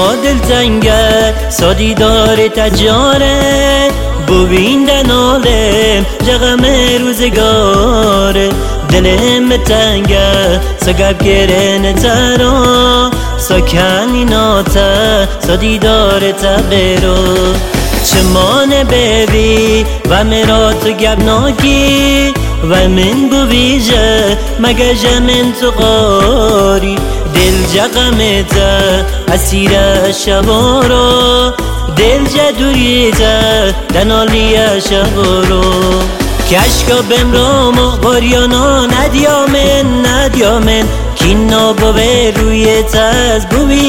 ما دلتنگه سادی داره تجاره بویندن آلم جغم روزگاره دلم تنگه سگب گرن ترا سکنی ناته سادی داره تبرو چمان ببی و مرات گب ناکی و من بویجه مگه جمن تو غاری دل جغمته اسیر شبارو دل جدوریته دنالی شبارو کشکا بمرامو باریانا ندیامن کینا بوه روی تاز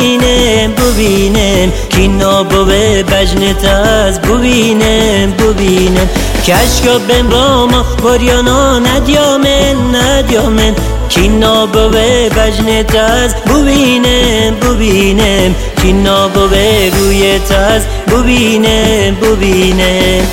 ببینم کینا بوه بجن تاز ببینم کشکا بمرامو باریانا ندیامن کینا بوه بجن تاز ببینم کینا بوه روی تاز ببینم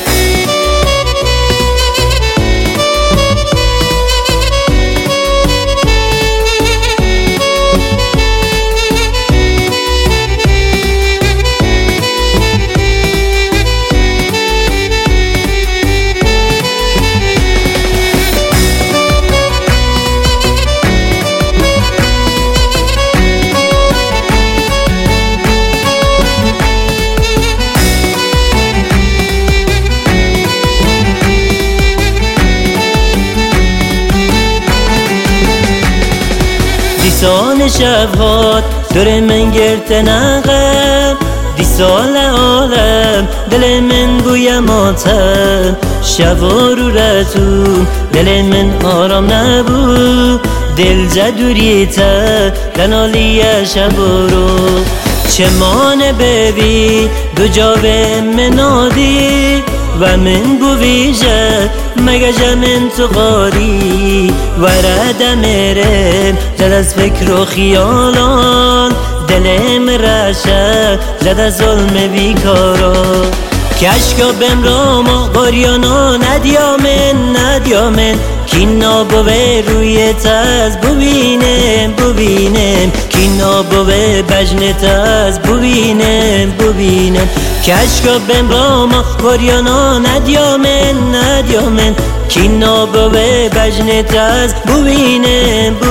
دیسان شبهات دور من گرته نقب دیسال عالم دل من بوی ماتم شب و رو رتون دل من آرام نبود دل جدوریته دنالی شب رو چمان ببی دو جا به منادی و من بویجه مگه جمن تو غاری ورده مرم جد از فکر و خیالان دلم رشه جد از ظلم بیکارا کشکا بمرامو باریانا ندیامن کینا بوه روی تاز ببینم کینا بوه بجن تاز ببینم کشکا بمرامو باریانا ندیامن کینا بوه بجن تاز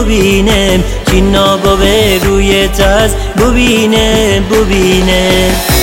ببینم کینا بوه روی تاز ببینم